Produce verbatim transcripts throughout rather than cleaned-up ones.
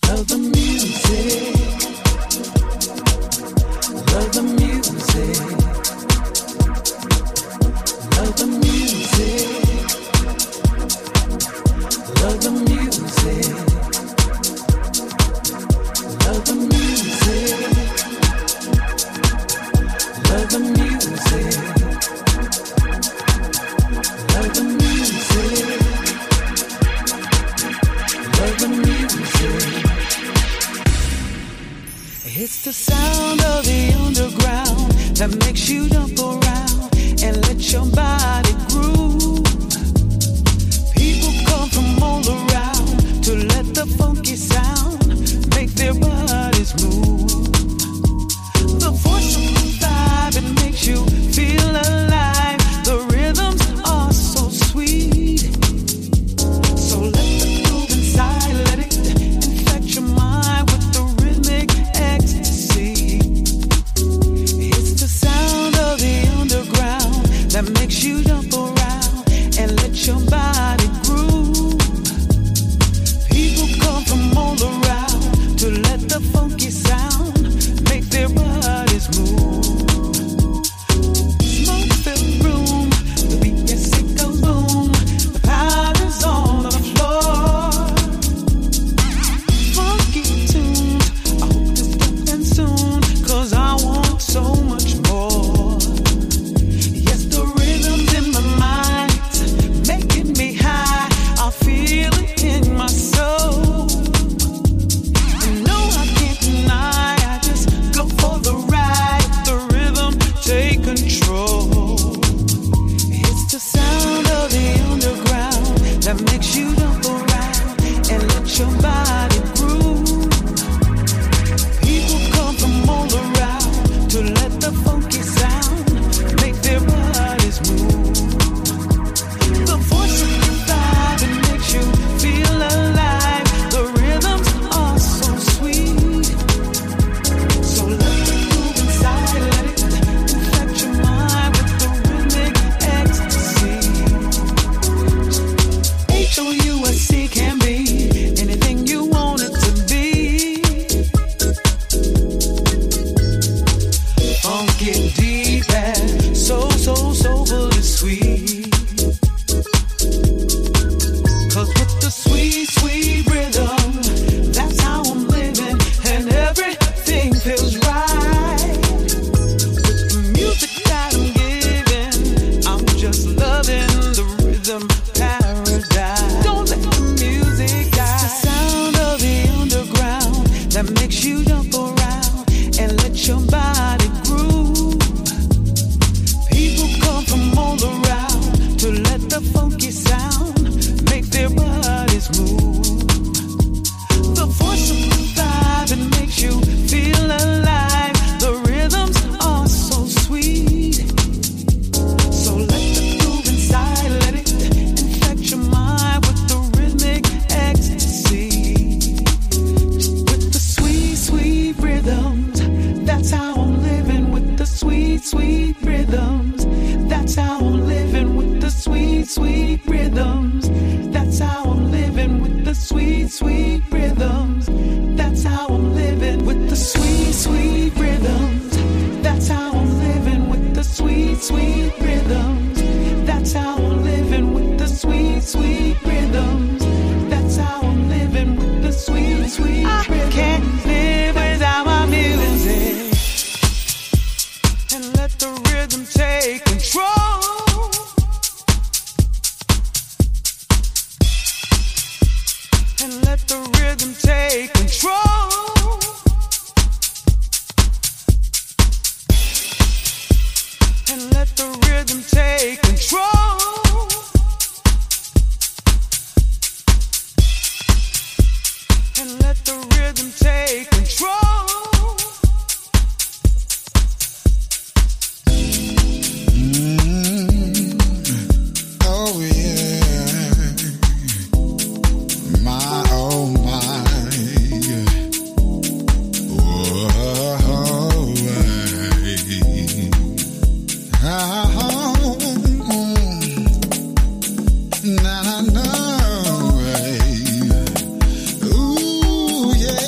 Ooh, yeah.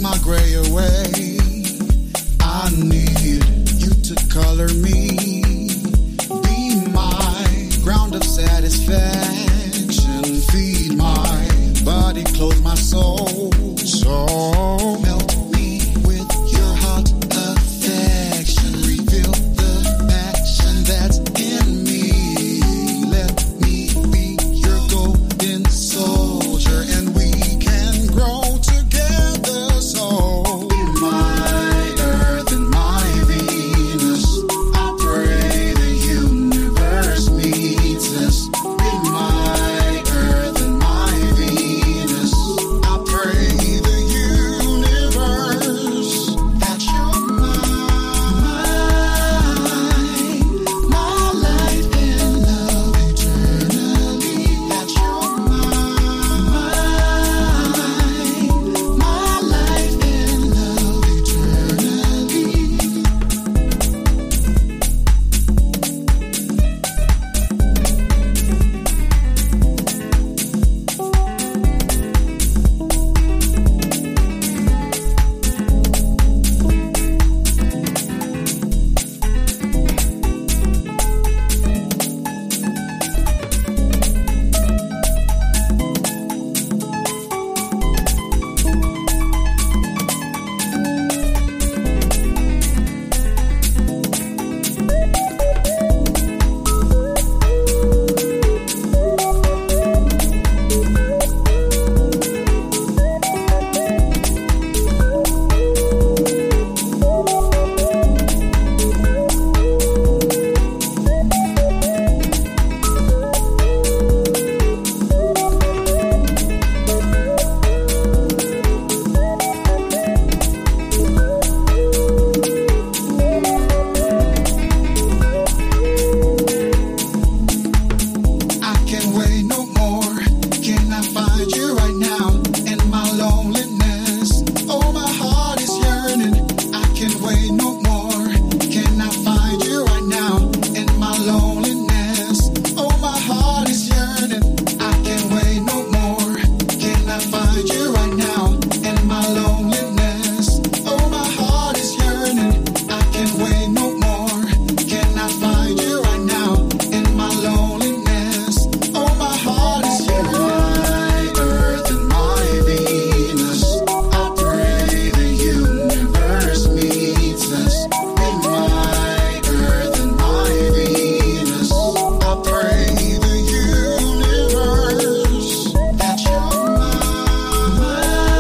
my gray away. I need you to color me, be my ground of satisfaction, feed my body, clothe my soul. So melt me with your hot affection, reveal the passion that's in me. Let me be your golden soldier, and we can grow together. So be my earth and my Venus. I pray the universe meets us. Be my earth and my Venus. I pray the universe that you're mine, my life in love eternally. That you're mine, my life in love eternally. I can't wait no more. Can I find you right now in my loneliness? Oh, my heart is yearning. I can't wait no more. Can I find you right now in my loneliness? Oh, my heart is yearning. I can't wait no more. Can I find you right now in my loneliness? Oh, my heart is yearning. I can't wait no more. Can I find you right now in my loneliness? Oh, my heart is yearning. My earth and my Venus. I pray the universe meets us. Be my earth and my Venus. I pray the universe that you're mine,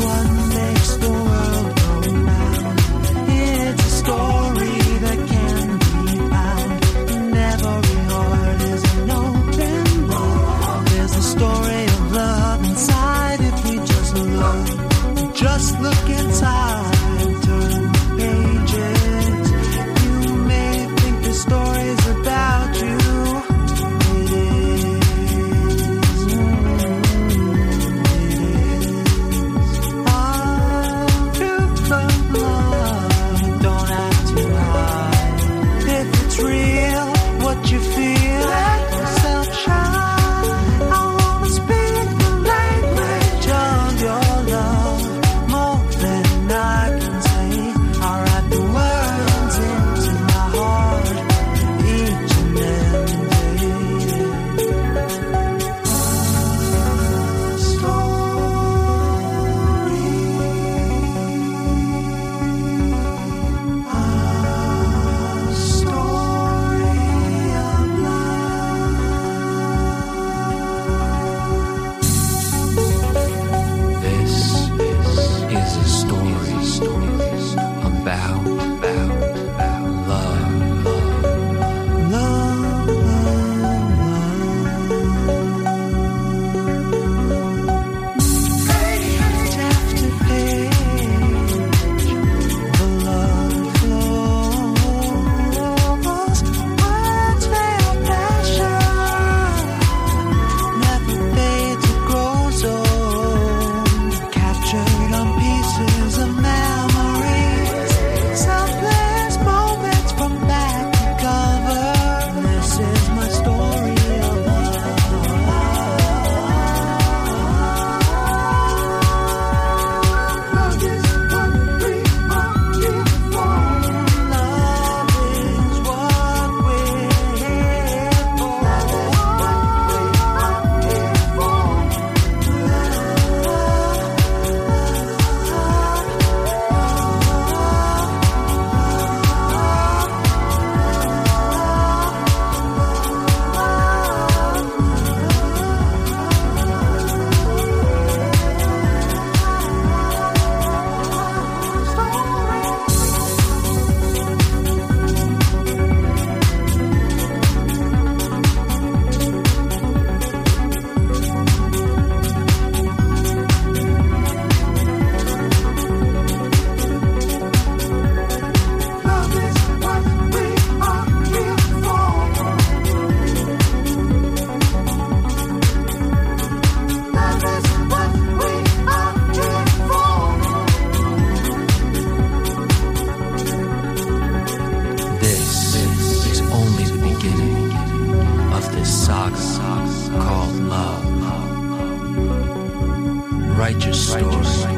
Write your story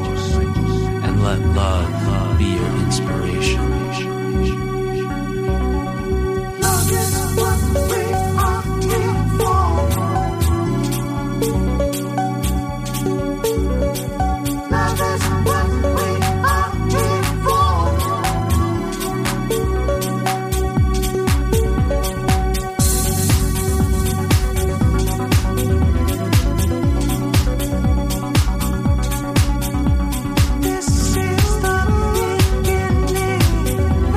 and let love be your inspiration. Love is what we are here for. Love is what we are here for. This is the beginning.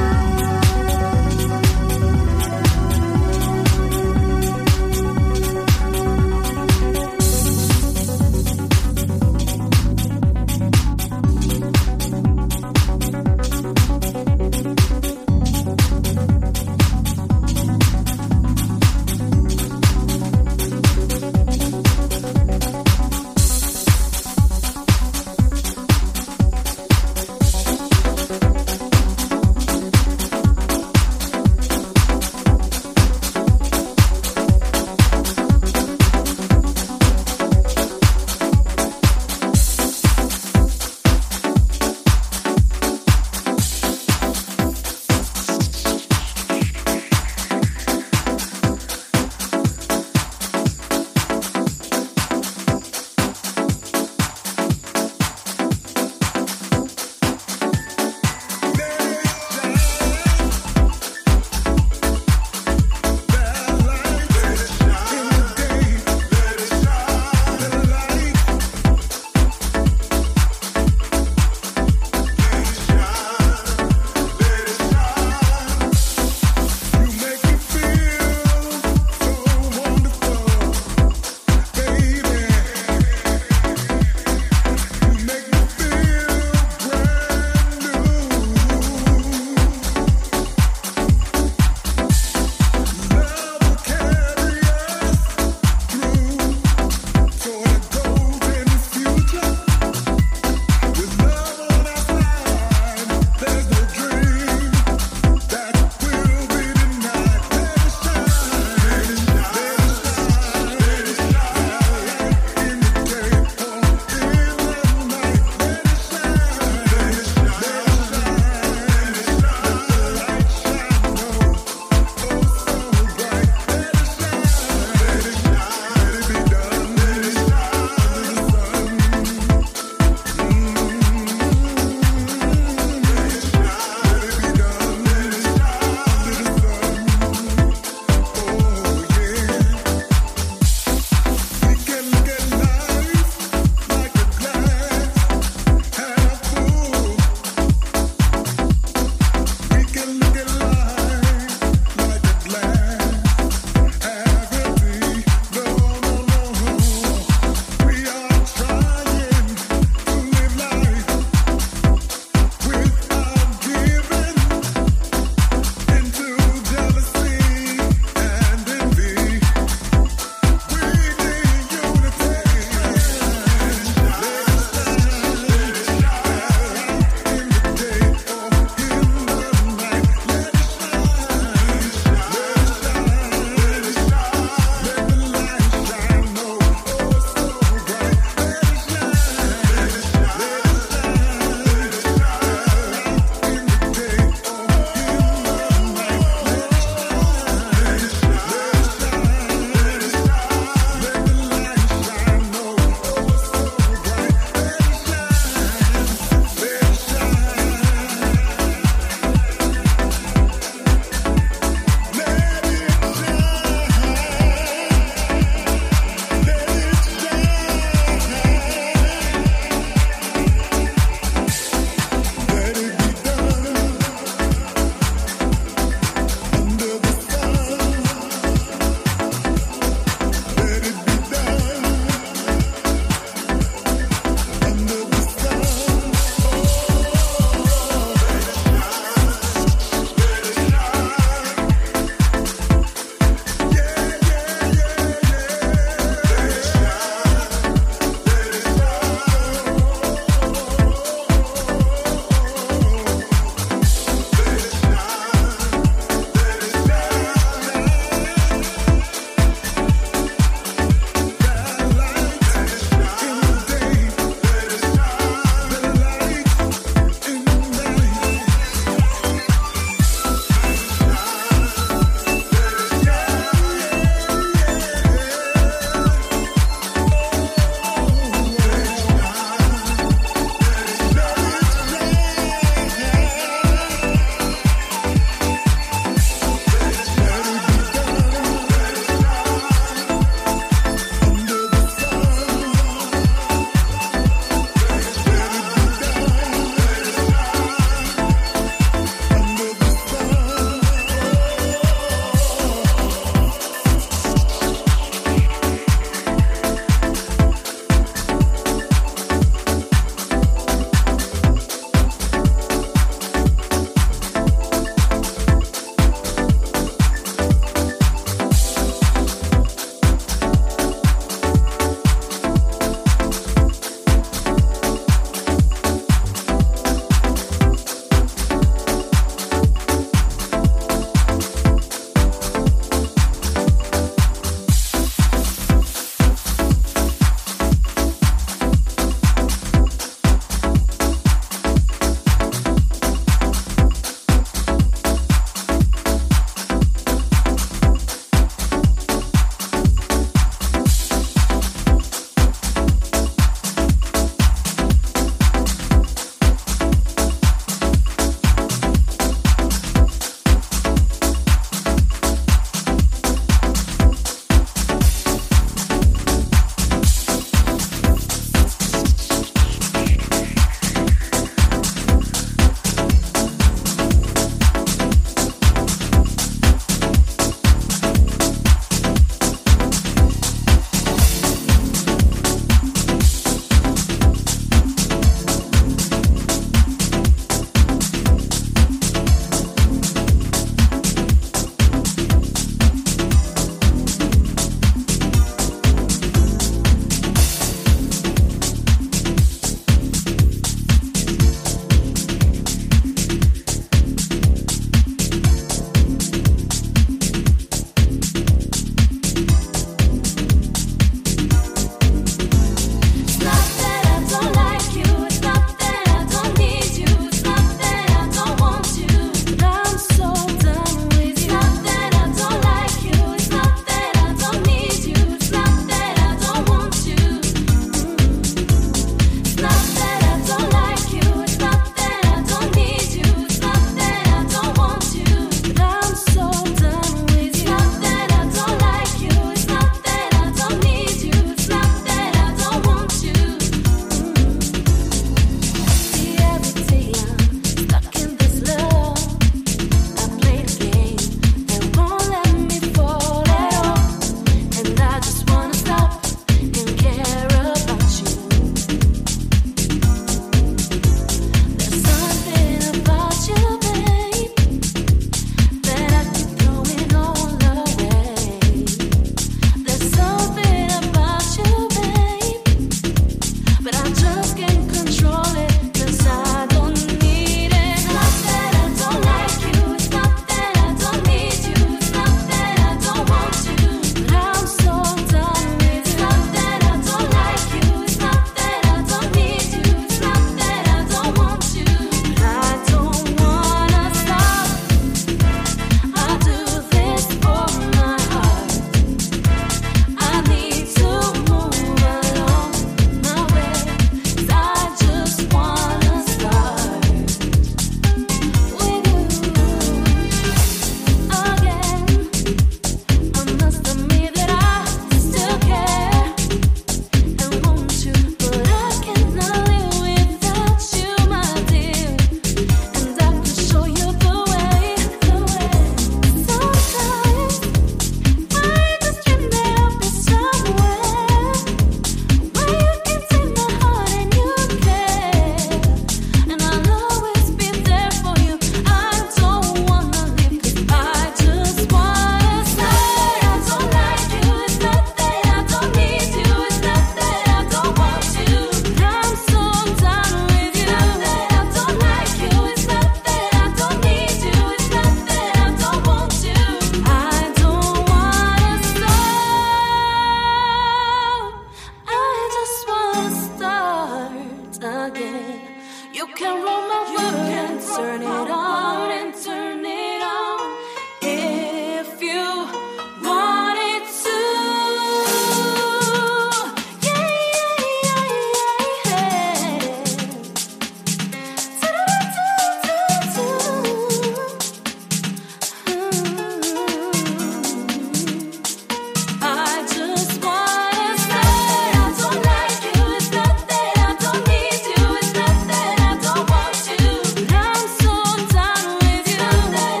Someday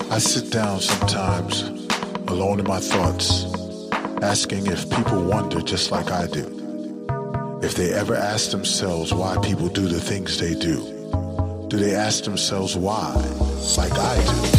I sit down sometimes, alone in my thoughts, asking if people wonder just like I do. If they ever ask themselves why people do the things they do. Do they ask themselves why, like I do?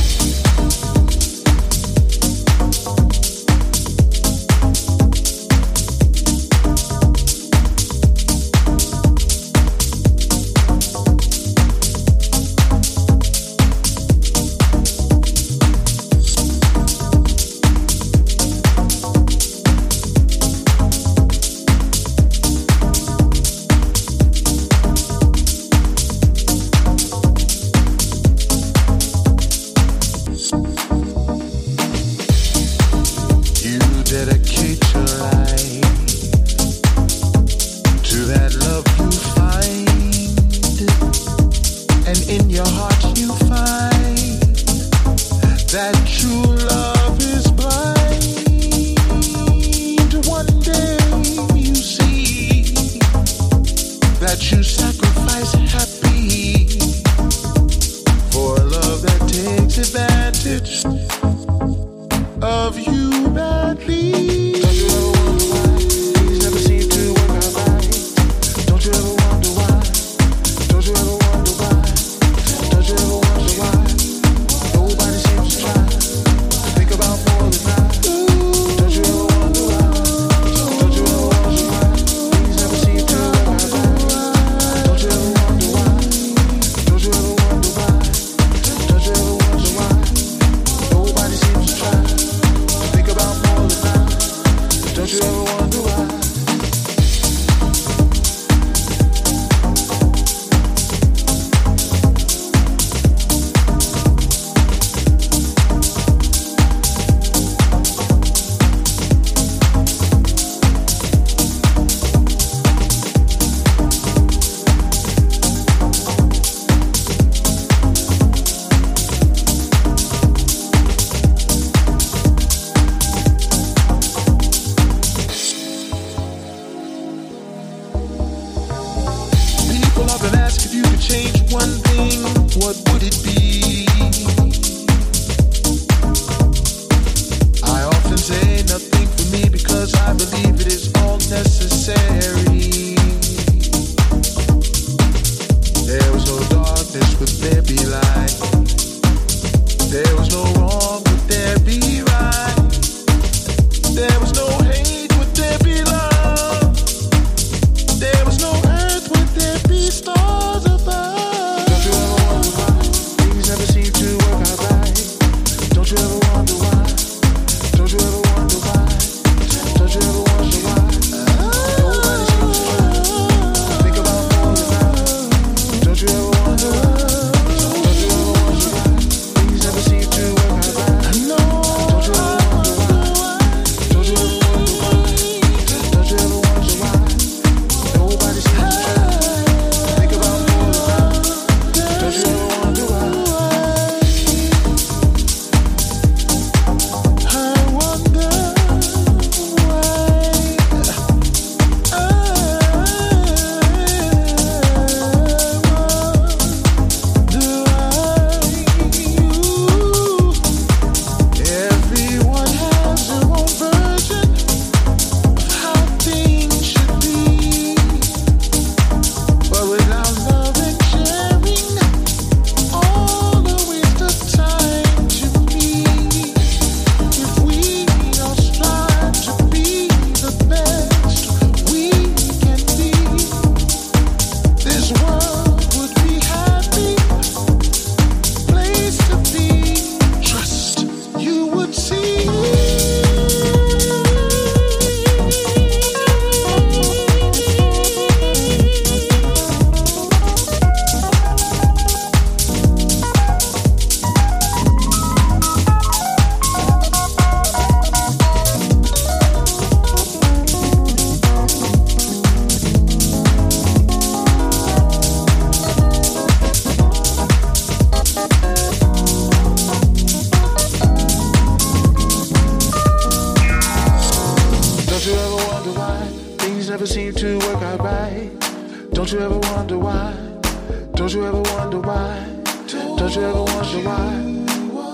Don't you ever wonder why? Don't you ever wonder why? Don't you ever wonder why?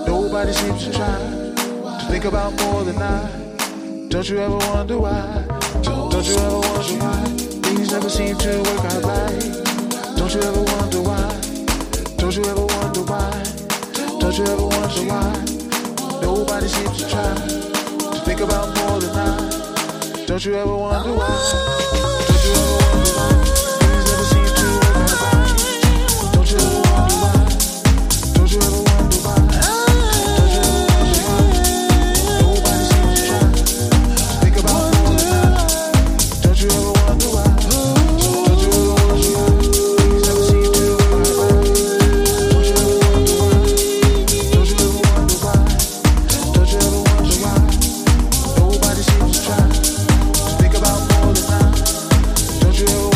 Nobody seems to try to think about more than I. Don't you ever wonder why? Don't you ever wonder why things never seem to work out right? Don't you ever wonder why? Don't you ever wonder why? Don't you ever wonder why? Nobody seems to try to think about more than I. Don't you ever wonder why? Don't you ever wonder why things never seem to work out right? Don't you ever wonder why? Don't you ever wonder why? Don't you ever wonder why? Nobody seems to try to think about more than I. Don't you ever wonder why? Don't you ever wonder why things never seem to work out right? Don't you ever wonder why? Don't you ever wonder why? Don't you ever wonder why? Nobody seems to try to think about more than I. Don't you ever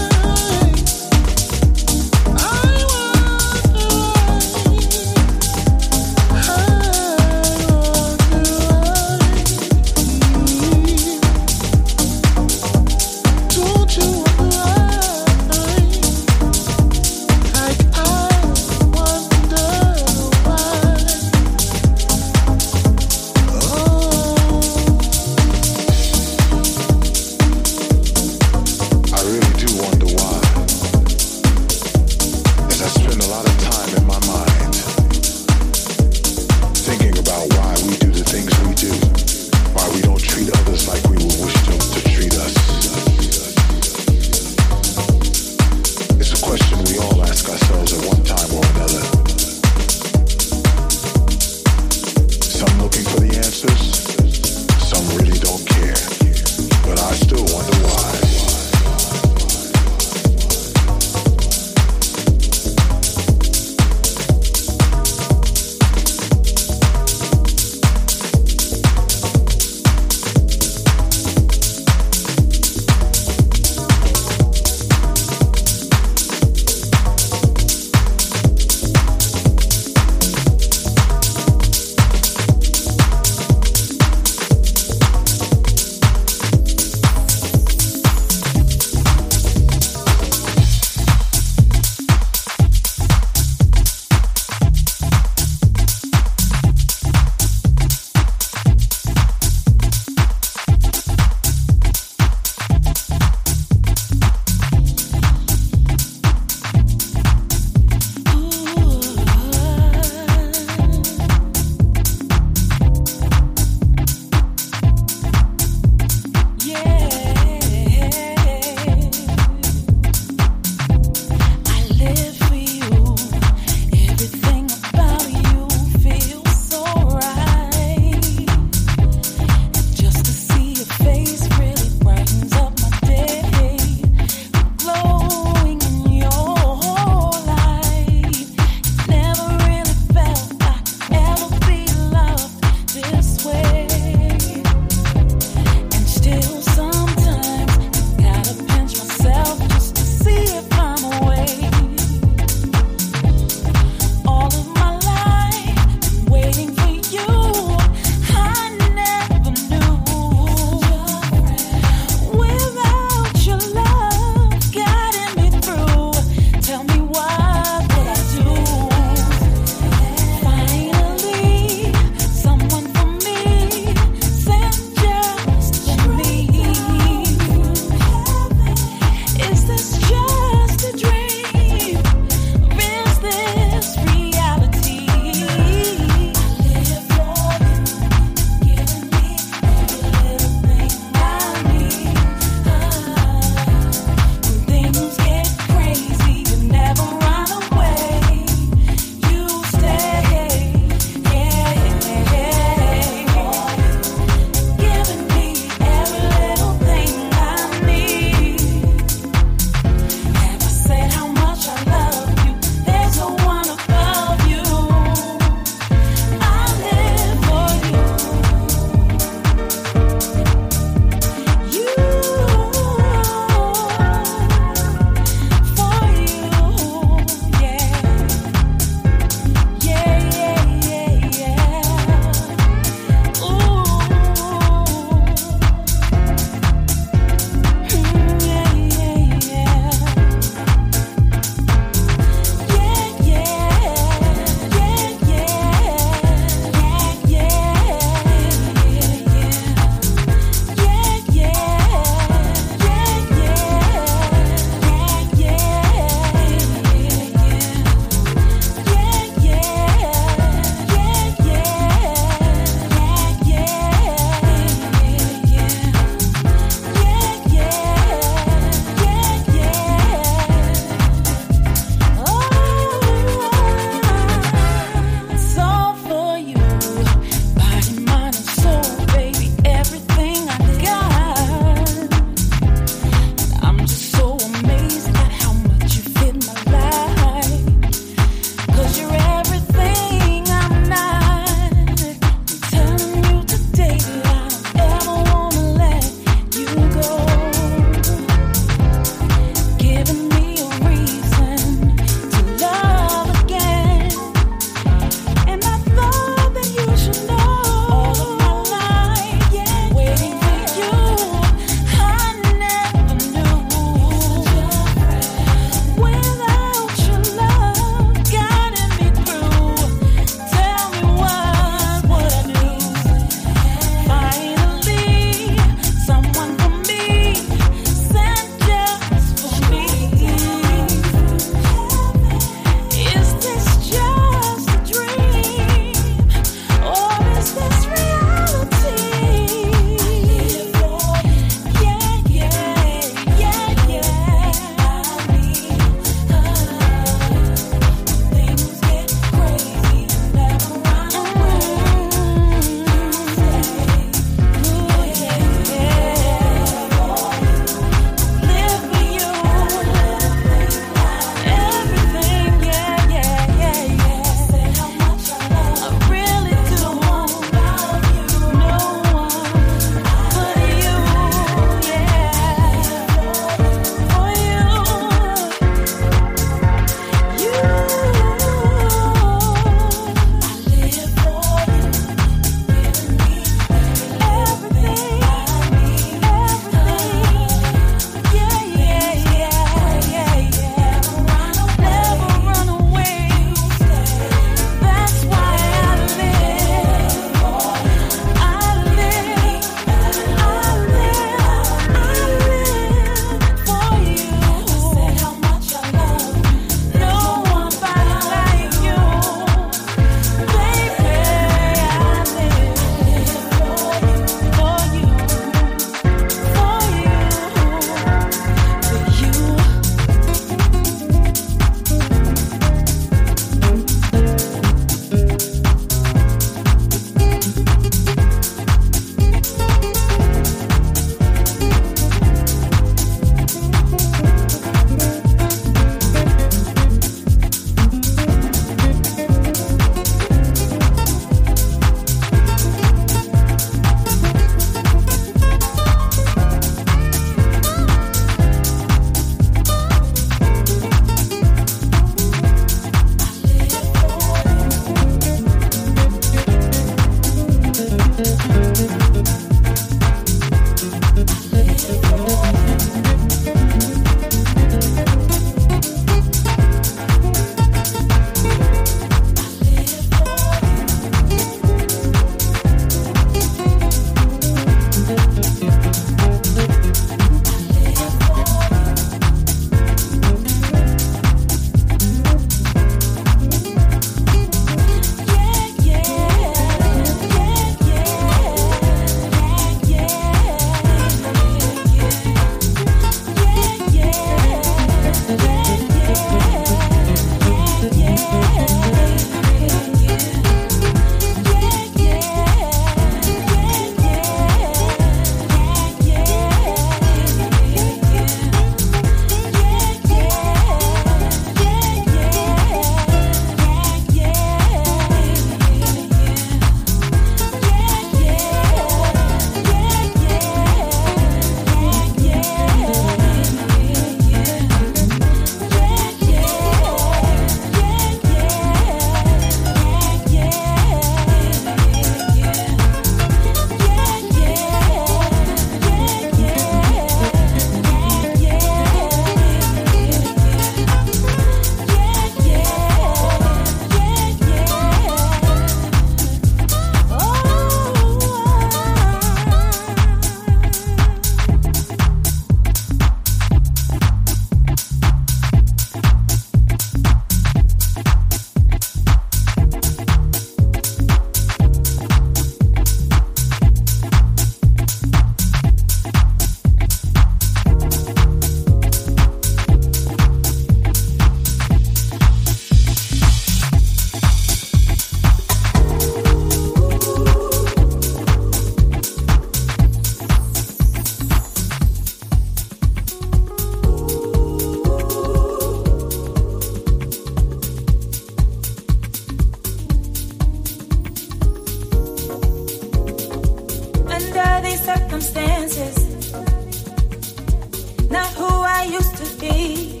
not who I used to be.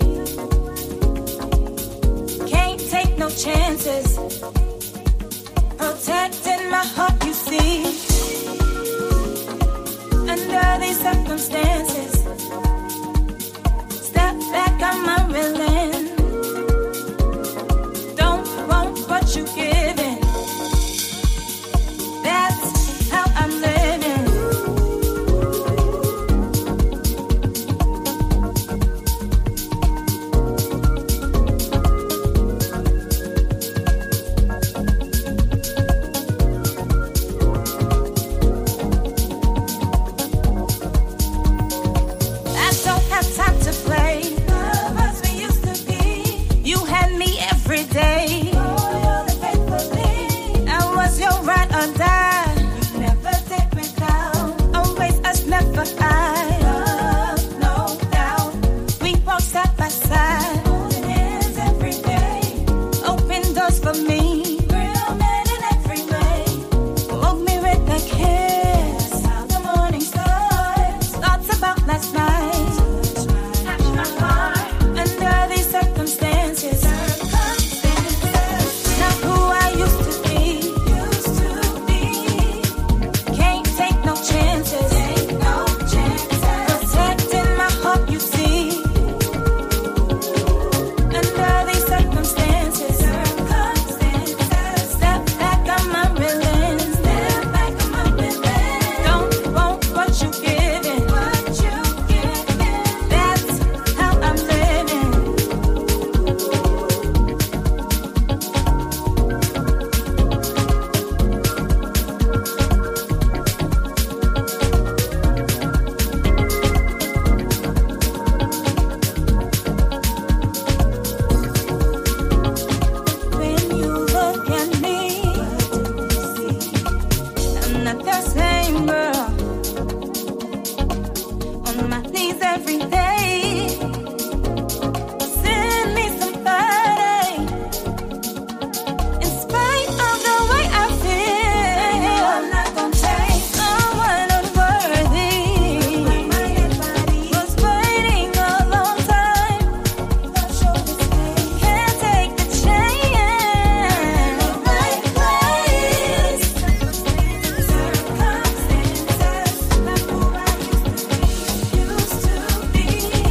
Can't take no chances, protecting my heart, you see. Under these circumstances, step back, I'm unwilling. Don't want what you giving. That's how I'm living. I don't have time to play. Love as we used to be. You had me every day. I was your ride or die. You never take me down. Always us, never I. Love, no doubt. We walk side by side. Holding hands every day. Open doors for me. Real men in every way. Woke me with a kiss. How the morning starts. Thoughts about last night. Touch my heart. Under these circumstances. Circumstances. Not who I used to be. Used to be. Can't take no chances. Take no chances. Protecting my heart, you see. Under these circumstances. Circumstances. Step back, I'm unwilling. Step back, I'm unwilling. Don't want what you giving. What you giving. That's how I'm living. When you look at me, I'm not the same girl. On my knees every day. Send me somebody. In spite of the way I feel, I'm not gonna take someone unworthy. Was waiting a long time. Can't take the chance. Right place. Circumstances. Not who I used to be.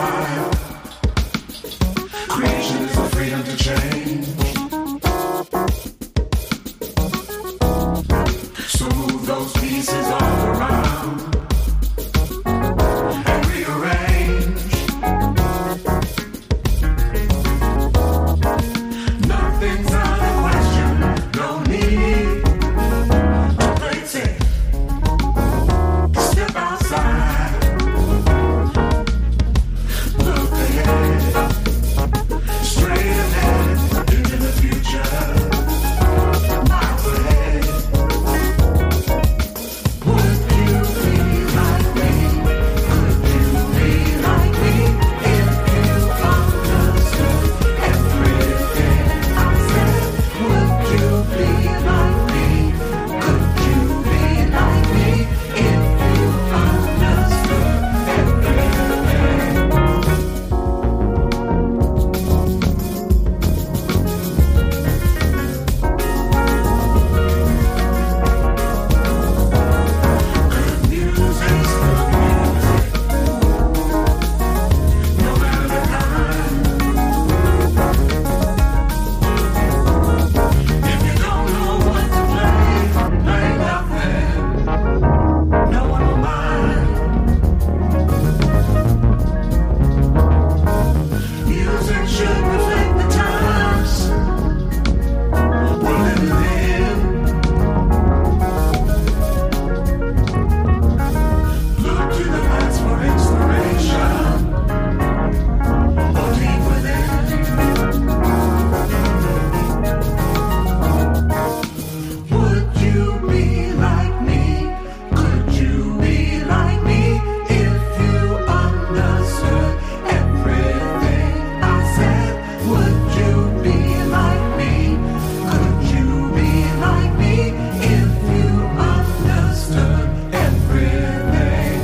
wild. Creation is the freedom to change. So move those pieces all around and rearrange. Nothing's out of question, no need to play safe. Step outside, look ahead, straight ahead, into the future, miles ahead. Would you be like me? Could you be like me if you understood everything I said? Would you be like me? Could you be like me if you understood everything? Good music's good music, no matter the kind. If you don't know what to play, play nothing. No one will mind. Music should reflect the times we're living in. Look to the past for inspiration, or deep within. Would you be like me? Could you be like me if you understood everything I said? Would you be like me? Could you be like me if you understood everything?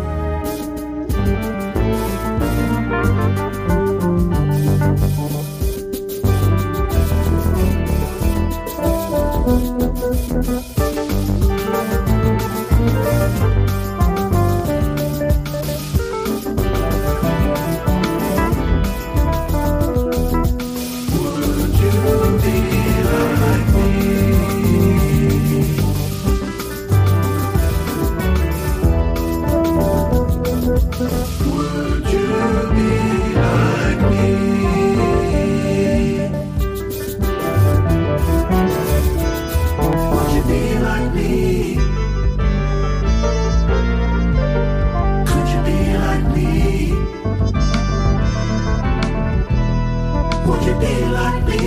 Would you be like me? Would you be like me? Would you be like me? Could you be like me? Would you be like me?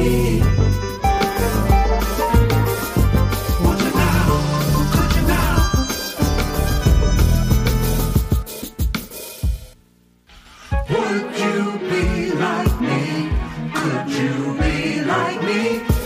Would you now? Could you now? Would you be like me? Could you be like me?